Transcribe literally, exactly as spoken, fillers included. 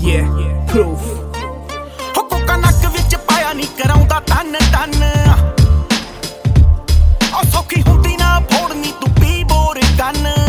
Yeah, proof. ਹੋ ਕੋਕਾ ਨੱਕ ਵਿੱਚ ਪਾਇਆ ਨਹੀਂ ਕਰਾਉਂਦਾ ਤਨ ਤਨ ਉਹ ਸੌਖੀ ਹੁੰਦੀ ਨਾ ਫੋੜਨੀ ਤੂੰ ਪੀ ਬੋਰ ਕੰਨ